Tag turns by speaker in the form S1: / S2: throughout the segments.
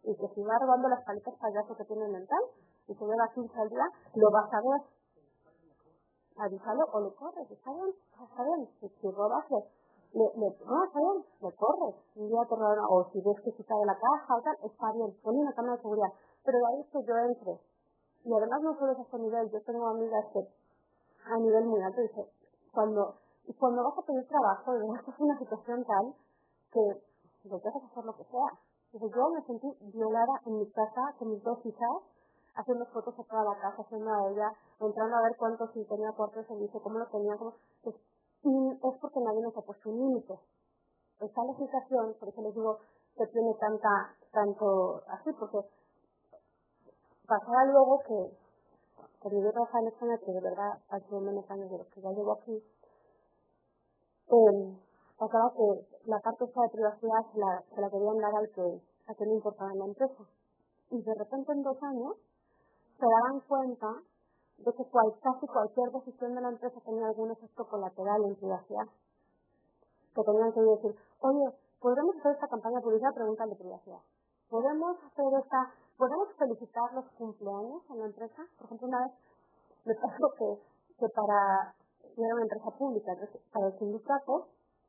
S1: y que si va robando las paletas payaso que tiene mental y se lleva 15 al día, lo vas a ver. Avísalo o le corres, está bien. Si robas, no, está bien, le corres. Un día te roban, o si ves que se cae la caja o tal, está bien, pon una cámara de seguridad. Pero de ahí es que yo entre. Y además no solo es a este nivel, yo tengo amigas que a nivel muy alto, dice, cuando vas a pedir trabajo, de verdad que es una situación tal que lo que haces hacer lo que sea. Dice, yo me sentí violada en mi casa con mis 2 hijas, haciendo fotos a toda la casa, haciendo a ella, entrando a ver cuánto si tenía cuarto de servicio, cómo lo tenía, pues, y es porque nadie nos ha puesto un límite. Esta legislación, por eso les digo que tiene tanto así, porque pasará luego que cuando yo trabajaba en España, que de verdad ha sido menos años de los que ya llevo aquí, pasaba que la parte esta de privacidad se la querían dar a que no importaba en la empresa. Y de repente en 2 años se daban cuenta de que casi cualquier decisión de la empresa tenía algún efecto colateral en privacidad. Que tenían que decir, oye, ¿podremos hacer esta campaña de publicidad? Preguntan de privacidad. ¿Podemos felicitar los cumpleaños en la empresa? Por ejemplo, una vez me pasó que para era una empresa pública, entonces, para el sindicato,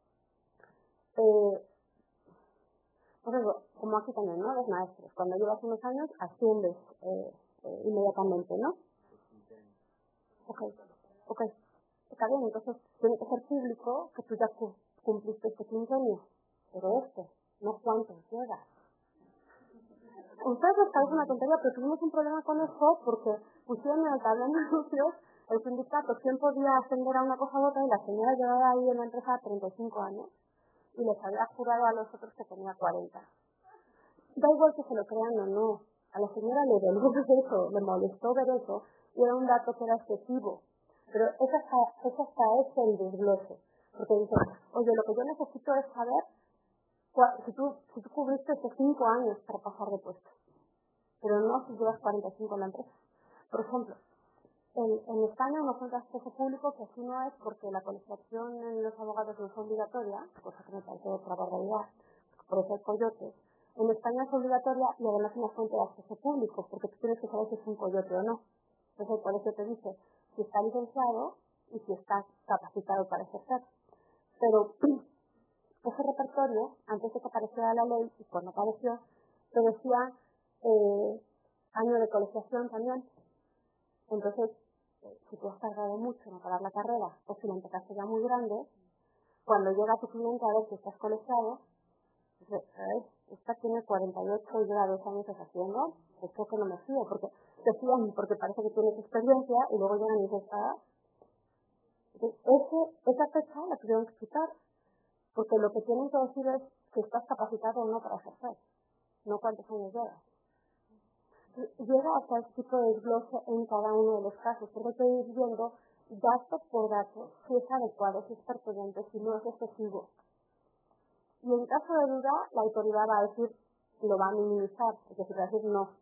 S1: pues eso, como aquí también, ¿no? Los maestros, cuando llevas unos años, asciendes inmediatamente, ¿no? Ok, está bien, entonces tiene que ser público que tú ya cumpliste este quinquenio, pero no cuántos llegas. Ustedes les parece una tontería, pero tuvimos un problema con eso porque pusieron en el tablón de anuncios el sindicato quién podía ascender a una cosa u otra y la señora llevaba ahí en la empresa 35 años y les había jurado a los otros que tenía 40. Da igual que se lo crean o no, a la señora le dolió ver eso, le molestó ver eso y era un dato que era excesivo. Pero esa está hecha el desglose, porque dice, oye, lo que yo necesito es saber si tú cubriste estos 5 años para pasar de puesto, pero no si llevas 45 en la empresa. Por ejemplo, en España una fuente de acceso público que así no es porque la colegiación en los abogados no es obligatoria, cosa que me parece otra barbaridad, por eso es coyote. En España es obligatoria y además una fuente de acceso público, porque tú tienes que saber si es un coyote o no. Entonces el colegio te dice si está licenciado y si está capacitado para ejercer. Pero ese repertorio, antes de que apareciera la ley, y cuando apareció, te decía año de colegiación también. Entonces, si tú has tardado mucho en acabar la carrera, o si la empezaste ya muy grande, cuando llega tu cliente a ver que estás colegiado, dice, ¿sabes? Esta tiene 48 y lleva 2 años haciendo, esto que no me fío, porque te fían porque parece que tienes experiencia y luego llegan y dices, esa fecha la tuvieron que quitar, porque lo que tienen que decir es que estás capacitado o no para ejercer, no cuántos años llevas. Llega hasta el tipo de desglose en cada uno de los casos, porque estoy viendo dato por dato si es adecuado, si es pertinente, si no es excesivo. Y en caso de duda, la autoridad va a decir, lo va a minimizar, es decir, va a decir no.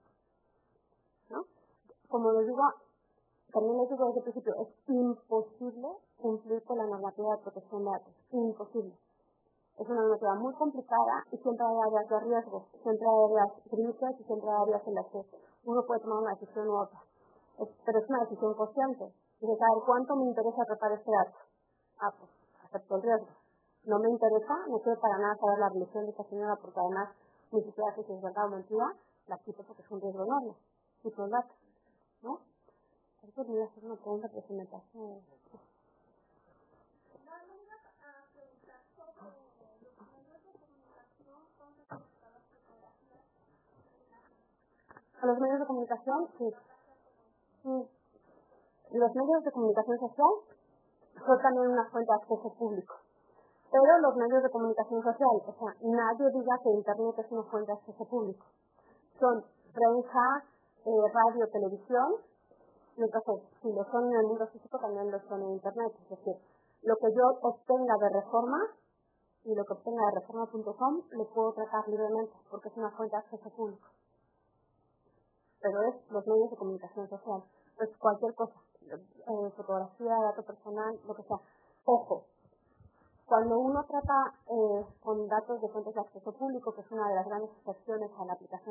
S1: Como les digo, también les digo desde el principio, es imposible cumplir con la normativa de protección de datos, imposible. Es una normativa muy complicada y siempre hay áreas de riesgo, siempre hay áreas grises y siempre hay áreas en las que uno puede tomar una decisión u otra. Pero es una decisión consciente. Y de saber cuánto me interesa tratar este dato. Pues acepto el riesgo. No me interesa, no quiero para nada saber la religión de esta señora porque además ni siquiera sé si es verdad o mentira, la quito porque es un riesgo enorme. Y todo el dato, ¿no? Entonces me voy a hacer una pregunta que se me pasó. A los medios de comunicación, sí. Los medios de comunicación social son también una fuente de acceso público. Pero los medios de comunicación social, o sea, nadie diga que Internet es una fuente de acceso público. Son prensa, radio, televisión, y entonces, si lo son en el mundo físico, también lo son en Internet. Es decir, lo que yo obtenga de Reforma y lo que obtenga de reforma.com lo puedo tratar libremente, porque es una fuente de acceso público. Pero es los medios de comunicación social. Pues cualquier cosa, fotografía, dato personal, lo que sea. Ojo, cuando uno trata con datos de fuentes de acceso público, que es una de las grandes excepciones a la aplicación